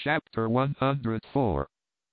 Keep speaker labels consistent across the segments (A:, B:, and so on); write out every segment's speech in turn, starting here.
A: Chapter 104.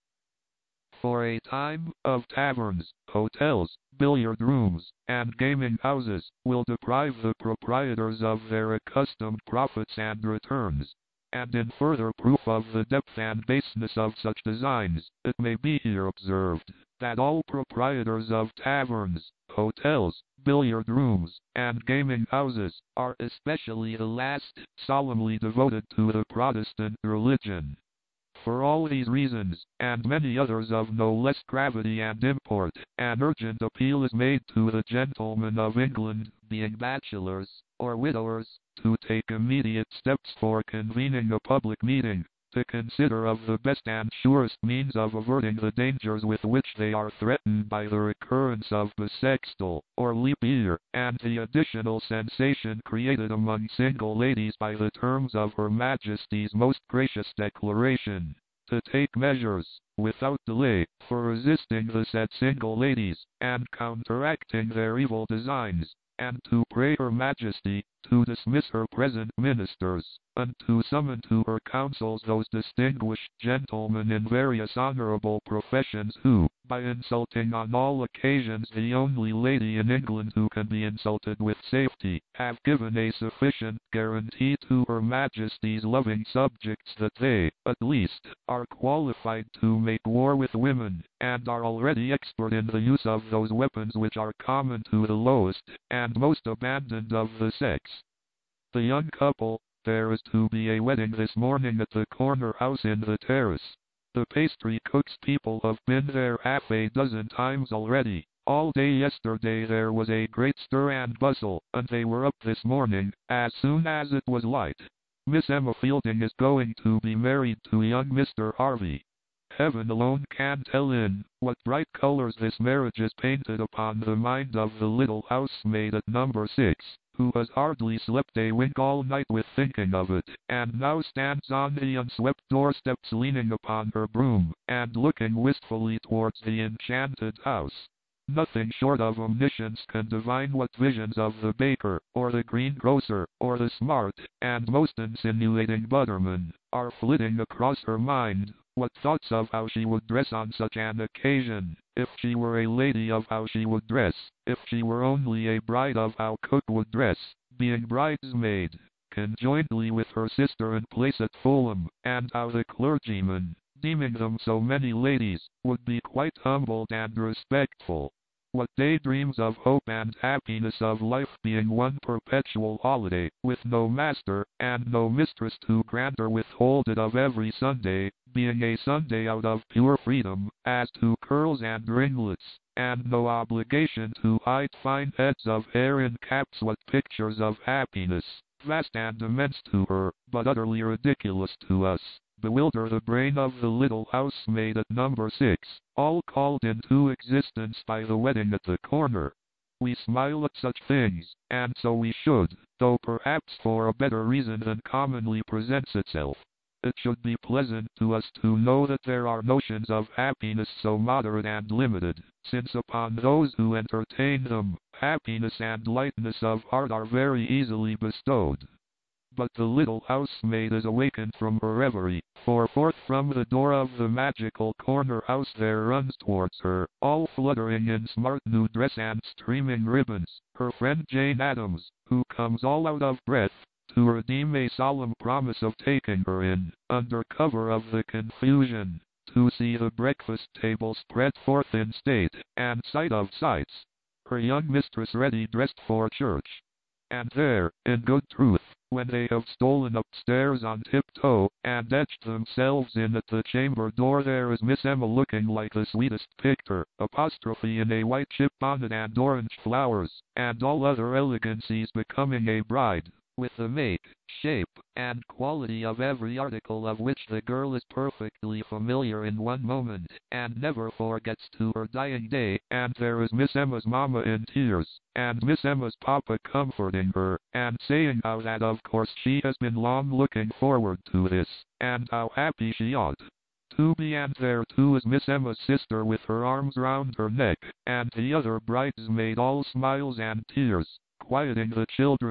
A: For a time of taverns, hotels, billiard rooms, and gaming houses will deprive the proprietors of their accustomed profits and returns. And in further proof of the depth and baseness of such designs, it may be here observed, that all proprietors of taverns, hotels, billiard rooms, and gaming houses, are especially the last, solemnly devoted to the Protestant religion. For all these reasons, and many others of no less gravity and import, an urgent appeal is made to the gentlemen of England, being bachelors, or widowers, to take immediate steps for convening a public meeting, to consider of the best and surest means of averting the dangers with which they are threatened by the recurrence of bissextile, or leap year, and the additional sensation created among single ladies by the terms of Her Majesty's most gracious declaration, to take measures, without delay, for resisting the said single ladies, and counteracting their evil designs, and to pray Her Majesty to dismiss her present ministers, and to summon to her councils those distinguished gentlemen in various honourable professions who, by insulting on all occasions the only lady in England who can be insulted with safety, have given a sufficient guarantee to Her Majesty's loving subjects that they, at least, are qualified to make war with women, and are already expert in the use of those weapons which are common to the lowest and most abandoned of the sex. The young couple, there is to be a wedding this morning at the corner house in the terrace. The pastry cook's people have been there half a dozen times already. All day yesterday there was a great stir and bustle, and they were up this morning, as soon as it was light. Miss Emma Fielding is going to be married to young Mr. Harvey. Heaven alone can tell in what bright colors this marriage is painted upon the mind of the little housemaid at number 6, who has hardly slept a wink all night with thinking of it, and now stands on the unswept doorsteps leaning upon her broom, and looking wistfully towards the enchanted house. Nothing short of omniscience can divine what visions of the baker, or the greengrocer, or the smart, and most insinuating butterman, are flitting across her mind, what thoughts of how she would dress on such an occasion, if she were a lady of how she would dress, if she were only a bride of how cook would dress, being bridesmaid, conjointly with her sister in place at Fulham, and how the clergyman, deeming them so many ladies, would be quite humbled and respectful. What daydreams of hope and happiness of life being one perpetual holiday, with no master, and no mistress to grant or withhold it of every Sunday, being a Sunday out of pure freedom, as to curls and ringlets, and no obligation to hide fine heads of hair in caps. What pictures of happiness, vast and immense to her, but utterly ridiculous to us, bewilder the brain of the little housemaid at number 6, all called into existence by the wedding at the corner. We smile at such things, and so we should, though perhaps for a better reason than commonly presents itself. It should be pleasant to us to know that there are notions of happiness so moderate and limited, since upon those who entertain them, happiness and lightness of heart are very easily bestowed. But the little housemaid is awakened from her reverie, for forth from the door of the magical corner house there runs towards her, all fluttering in smart new dress and streaming ribbons, her friend Jane Addams, who comes all out of breath, to redeem a solemn promise of taking her in, under cover of the confusion, to see the breakfast table spread forth in state, and sight of sights, her young mistress ready dressed for church. And there, in good truth, when they have stolen upstairs on tiptoe, and edged themselves in at the chamber door, there is Miss Emma looking like the sweetest picture, apostrophe in a white chip bonnet and orange flowers, and all other elegancies becoming a bride, with the make, shape, and quality of every article of which the girl is perfectly familiar in one moment, and never forgets to her dying day. And there is Miss Emma's mamma in tears, and Miss Emma's papa comforting her, and saying how that of course she has been long looking forward to this, and how happy she ought to be. And there too is Miss Emma's sister with her arms round her neck, and the other bridesmaid all smiles and tears, quieting the children,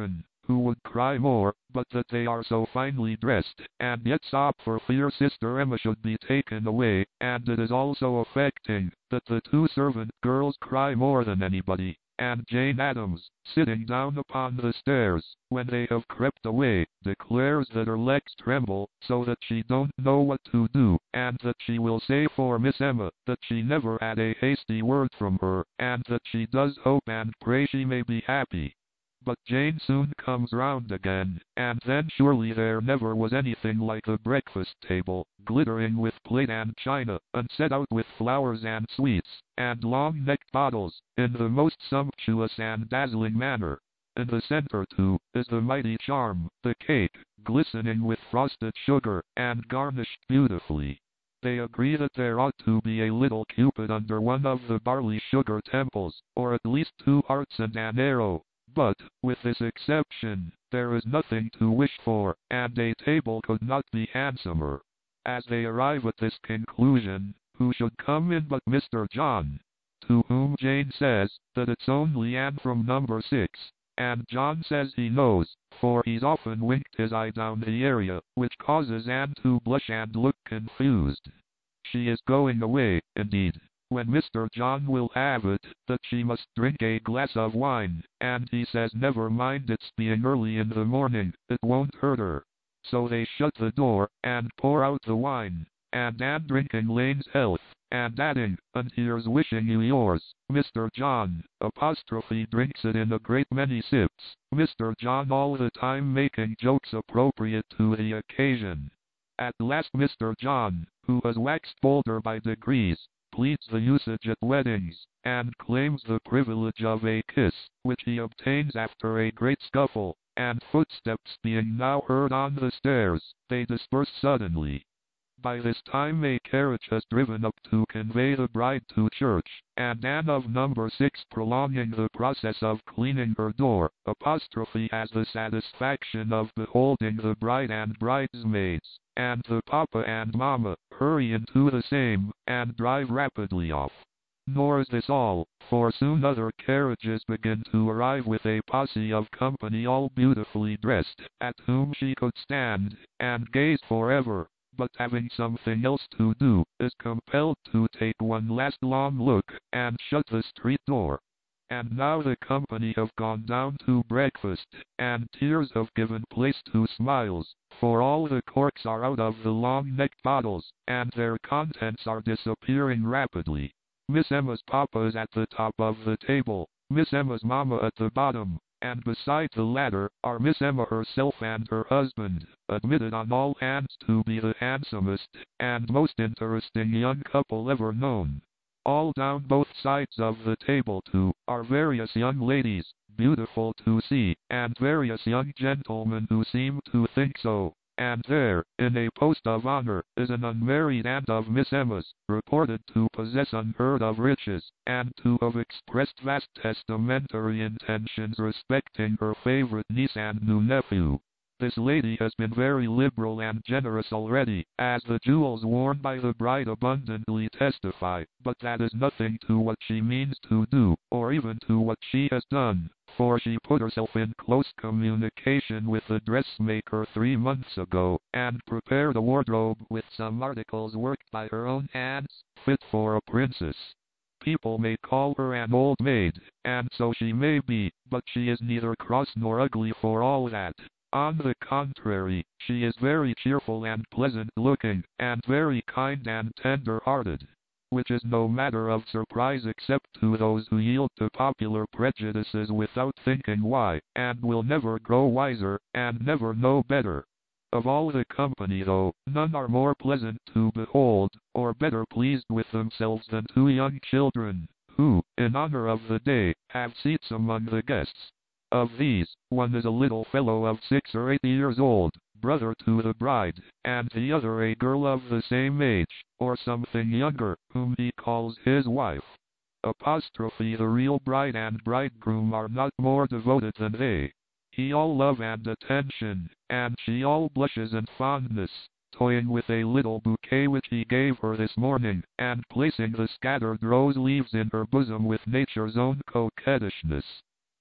A: who would cry more, but that they are so finely dressed, and yet sob for fear Sister Emma should be taken away, and it is also affecting, that the two servant girls cry more than anybody, and Jane Addams, sitting down upon the stairs, when they have crept away, declares that her legs tremble, so that she don't know what to do, and that she will say for Miss Emma, that she never had a hasty word from her, and that she does hope and pray she may be happy. But Jane soon comes round again, and then surely there never was anything like the breakfast table, glittering with plate and china, and set out with flowers and sweets, and long-necked bottles, in the most sumptuous and dazzling manner. In the center, too, is the mighty charm, the cake, glistening with frosted sugar, and garnished beautifully. They agree that there ought to be a little Cupid under one of the barley sugar temples, or at least 2 hearts and an arrow. But, with this exception, there is nothing to wish for, and a table could not be handsomer. As they arrive at this conclusion, who should come in but Mr. John, to whom Jane says that it's only Anne from number 6, and John says he knows, for he's often winked his eye down the area, which causes Anne to blush and look confused. She is going away, indeed, when Mr. John will have it that she must drink a glass of wine, and he says never mind its being early in the morning, it won't hurt her. So they shut the door, and pour out the wine, and Anne drinking Lane's health, and adding, and here's wishing you yours, Mr. John, apostrophe drinks it in a great many sips, Mr. John all the time making jokes appropriate to the occasion. At last Mr. John, who has waxed bolder by degrees, pleads the usage at weddings, and claims the privilege of a kiss, which he obtains after a great scuffle, and footsteps being now heard on the stairs, they disperse suddenly. By this time a carriage has driven up to convey the bride to church, and Anne of number 6 prolonging the process of cleaning her door, apostrophe has the satisfaction of beholding the bride and bridesmaids, and the papa and mamma, hurry into the same, and drive rapidly off. Nor is this all, for soon other carriages begin to arrive with a posse of company all beautifully dressed, at whom she could stand, and gaze forever, but having something else to do, is compelled to take one last long look, and shut the street door. And now the company have gone down to breakfast, and tears have given place to smiles, for all the corks are out of the long-necked bottles, and their contents are disappearing rapidly. Miss Emma's papa is at the top of the table, Miss Emma's mamma at the bottom, and beside the latter are Miss Emma herself and her husband, admitted on all hands to be the handsomest and most interesting young couple ever known. All down both sides of the table, too, are various young ladies, beautiful to see, and various young gentlemen who seem to think so. And there, in a post of honor, is an unmarried aunt of Miss Emma's, reported to possess unheard of riches, and to have expressed vast testamentary intentions respecting her favorite niece and new nephew. This lady has been very liberal and generous already, as the jewels worn by the bride abundantly testify, but that is nothing to what she means to do, or even to what she has done, for she put herself in close communication with the dressmaker 3 months ago, and prepared a wardrobe with some articles worked by her own hands, fit for a princess. People may call her an old maid, and so she may be, but she is neither cross nor ugly for all that. On the contrary, she is very cheerful and pleasant-looking, and very kind and tender-hearted, which is no matter of surprise except to those who yield to popular prejudices without thinking why, and will never grow wiser, and never know better. Of all the company, though, none are more pleasant to behold, or better pleased with themselves than 2 young children, who, in honor of the day, have seats among the guests. Of these, one is a little fellow of 6 or 8 years old, brother to the bride, and the other a girl of the same age, or something younger, whom he calls his wife. Apostrophe the real bride and bridegroom are not more devoted than they. He all love and attention, and she all blushes and fondness, toying with a little bouquet which he gave her this morning, and placing the scattered rose leaves in her bosom with nature's own coquettishness.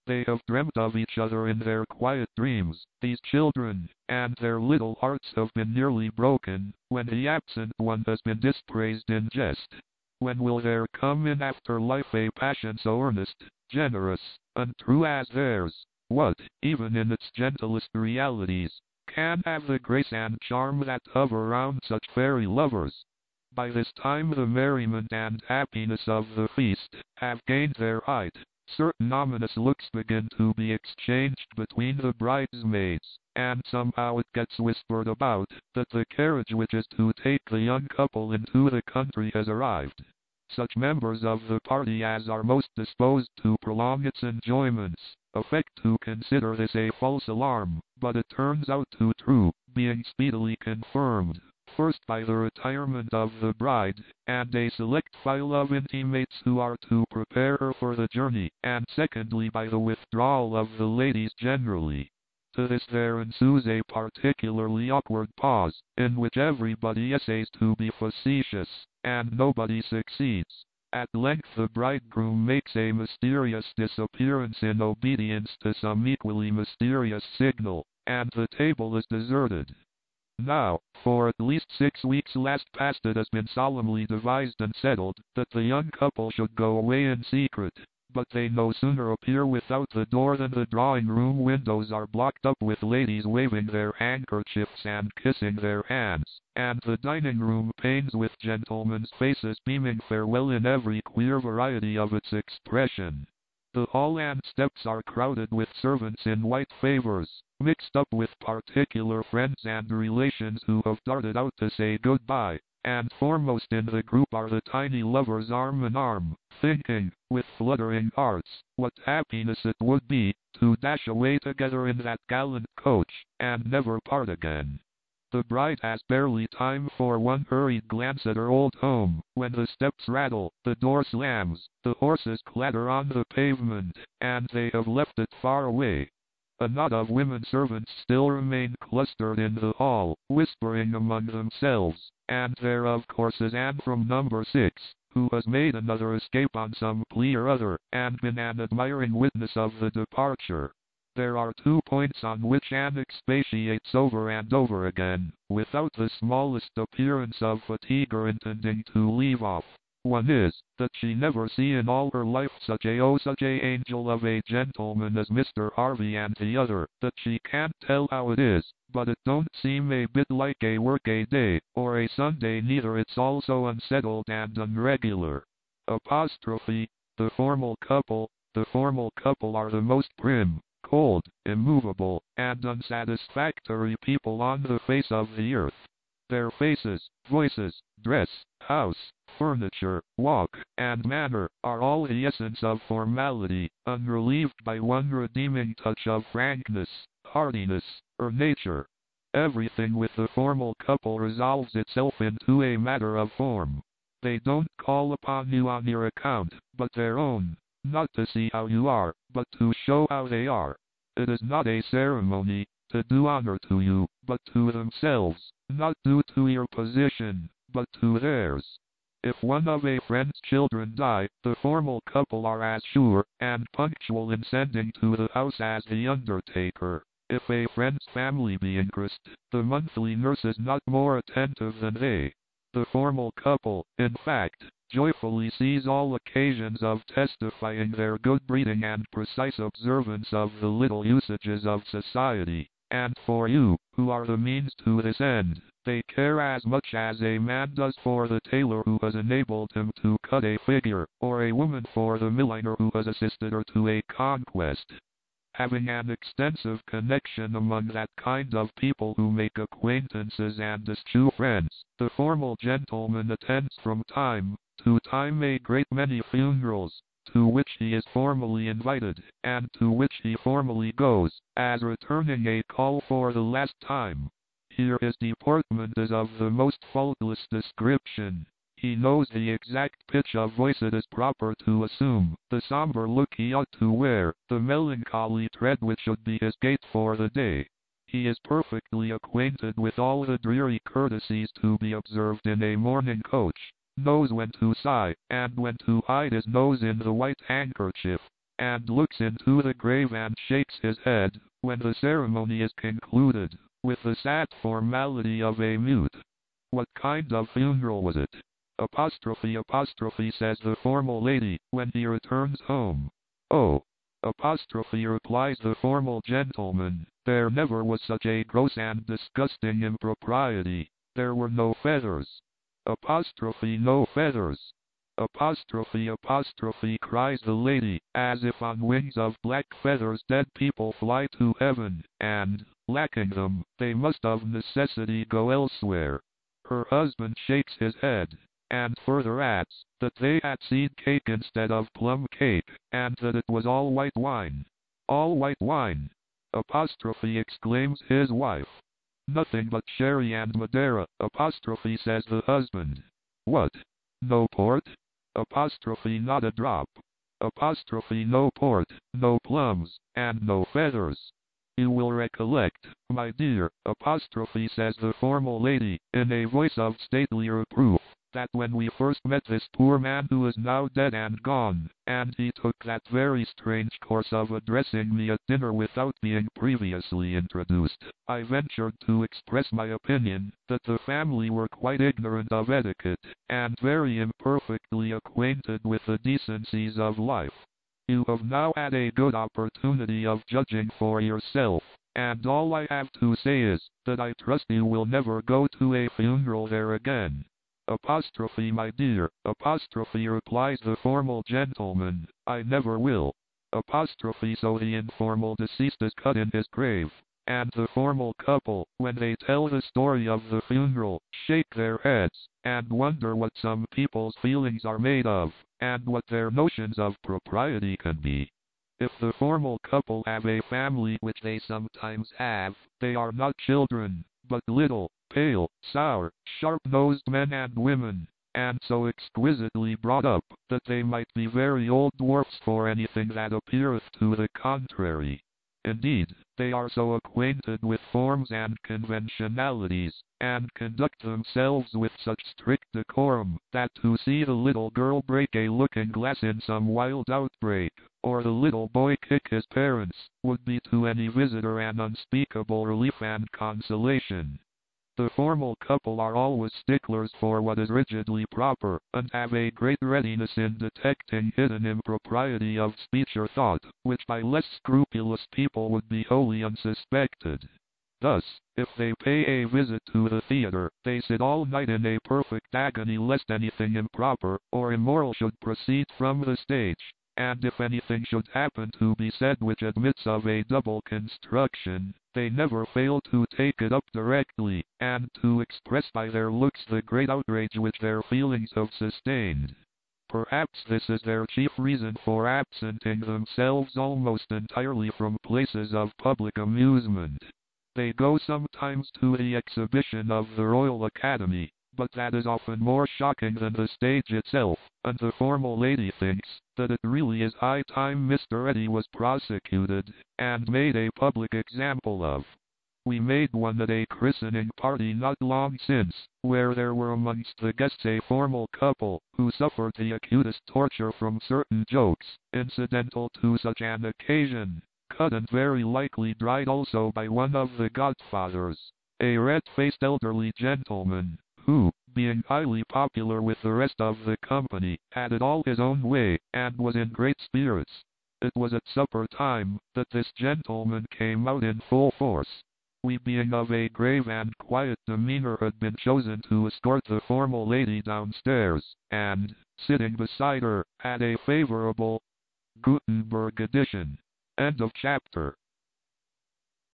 A: They have dreamt of each other in their quiet dreams, these children, and their little hearts have been nearly broken, when the absent one has been dispraised in jest. When will there come in after life a passion so earnest, generous, and true as theirs? What, even in its gentlest realities, can have the grace and charm that hover round such fairy lovers? By this time the merriment and happiness of the feast have gained their height. Certain ominous looks begin to be exchanged between the bridesmaids, and somehow it gets whispered about that the carriage which is to take the young couple into the country has arrived. Such members of the party as are most disposed to prolong its enjoyments affect to consider this a false alarm, but it turns out to true, being speedily confirmed. First by the retirement of the bride, and a select file of intimates who are to prepare her for the journey, and secondly by the withdrawal of the ladies generally. To this there ensues a particularly awkward pause, in which everybody essays to be facetious, and nobody succeeds. At length the bridegroom makes a mysterious disappearance in obedience to some equally mysterious signal, and the table is deserted. Now, for at least 6 weeks last past it has been solemnly devised and settled that the young couple should go away in secret, but they no sooner appear without the door than the drawing-room windows are blocked up with ladies waving their handkerchiefs and kissing their hands, and the dining-room panes with gentlemen's faces beaming farewell in every queer variety of its expression. The hall and steps are crowded with servants in white favors, mixed up with particular friends and relations who have darted out to say goodbye, and foremost in the group are the tiny lovers arm in arm, thinking, with fluttering hearts, what happiness it would be to dash away together in that gallant coach, and never part again. The bride has barely time for one hurried glance at her old home, when the steps rattle, the door slams, the horses clatter on the pavement, and they have left it far away. A knot of women servants still remain clustered in the hall, whispering among themselves, and there of course is Anne from number 6, who has made another escape on some plea or other, and been an admiring witness of the departure. There are 2 points on which Anne expatiates over and over again, without the smallest appearance of fatigue or intending to leave off. One is, that she never see in all her life such a angel of a gentleman as Mr. Harvey, and the other, that she can't tell how it is, but it don't seem a bit like a work-a day, or a Sunday neither, it's all so unsettled and unregular. Apostrophe, the formal couple are the most prim, cold, immovable, and unsatisfactory people on the face of the earth. Their faces, voices, dress, house, furniture, walk, and manner are all the essence of formality, unrelieved by one redeeming touch of frankness, heartiness, or nature. Everything with the formal couple resolves itself into a matter of form. They don't call upon you on your account, but their own. Not to see how you are, but to show how they are. It is not a ceremony, to do honor to you, but to themselves, not due to your position, but to theirs. If one of a friend's children die, the formal couple are as sure and punctual in sending to the house as the undertaker. If a friend's family be interested, the monthly nurse is not more attentive than they. The formal couple, in fact, joyfully seize all occasions of testifying their good breeding and precise observance of the little usages of society, and for you, who are the means to this end, they care as much as a man does for the tailor who has enabled him to cut a figure, or a woman for the milliner who has assisted her to a conquest. Having an extensive connection among that kind of people who make acquaintances and eschew friends, the formal gentleman attends from time to time a great many funerals, to which he is formally invited, and to which he formally goes, as returning a call for the last time. Here his deportment is of the most faultless description. He knows the exact pitch of voice it is proper to assume, the somber look he ought to wear, the melancholy tread which should be his gait for the day. He is perfectly acquainted with all the dreary courtesies to be observed in a mourning coach, knows when to sigh, and when to hide his nose in the white handkerchief, and looks into the grave and shakes his head, when the ceremony is concluded, with the sad formality of a mute. What kind of funeral was it? Apostrophe says the formal lady, when he returns home. Oh! Apostrophe replies the formal gentleman, there never was such a gross and disgusting impropriety. There were no feathers. Apostrophe no feathers. Apostrophe cries the lady, as if on wings of black feathers dead people fly to heaven, and, lacking them, they must of necessity go elsewhere. Her husband shakes his head, and further adds, that they had seed cake instead of plum cake, and that it was all white wine. All white wine! Apostrophe exclaims his wife. Nothing but sherry and Madeira, apostrophe says the husband. What? No port? Apostrophe not a drop. Apostrophe no port, no plums, and no feathers. You will recollect, my dear, apostrophe says the formal lady, in a voice of stately reproof, that when we first met this poor man who is now dead and gone, and he took that very strange course of addressing me at dinner without being previously introduced, I ventured to express my opinion, that the family were quite ignorant of etiquette, and very imperfectly acquainted with the decencies of life. You have now had a good opportunity of judging for yourself, and all I have to say is, that I trust you will never go to a funeral there again. Apostrophe my dear, apostrophe replies the formal gentleman, I never will. Apostrophe so the informal deceased is cut in his grave, and the formal couple, when they tell the story of the funeral, shake their heads, and wonder what some people's feelings are made of, and what their notions of propriety can be. If the formal couple have a family, which they sometimes have, they are not children, but little, pale, sour, sharp-nosed men and women, and so exquisitely brought up, that they might be very old dwarfs for anything that appeareth to the contrary. Indeed, they are so acquainted with forms and conventionalities, and conduct themselves with such strict decorum, that to see the little girl break a looking-glass in some wild outbreak, or the little boy kick his parents, would be to any visitor an unspeakable relief and consolation. The formal couple are always sticklers for what is rigidly proper, and have a great readiness in detecting hidden impropriety of speech or thought, which by less scrupulous people would be wholly unsuspected. Thus, if they pay a visit to the theater, they sit all night in a perfect agony lest anything improper or immoral should proceed from the stage, and if anything should happen to be said which admits of a double construction, they never fail to take it up directly, and to express by their looks the great outrage which their feelings have sustained. Perhaps this is their chief reason for absenting themselves almost entirely from places of public amusement. They go sometimes to the exhibition of the Royal Academy, but that is often more shocking than the stage itself, and the formal lady thinks that it really is high time Mr. Eddy was prosecuted, and made a public example of. We made one at a christening party not long since, where there were amongst the guests a formal couple, who suffered the acutest torture from certain jokes, incidental to such an occasion, cut and very likely dried also by one of the godfathers, a red-faced elderly gentleman, who, being highly popular with the rest of the company, had it all his own way, and was in great spirits. It was at supper time, that this gentleman came out in full force. We being of a grave and quiet demeanor had been chosen to escort the formal lady downstairs, and, sitting beside her, had a favorable Gutenberg edition. End of chapter.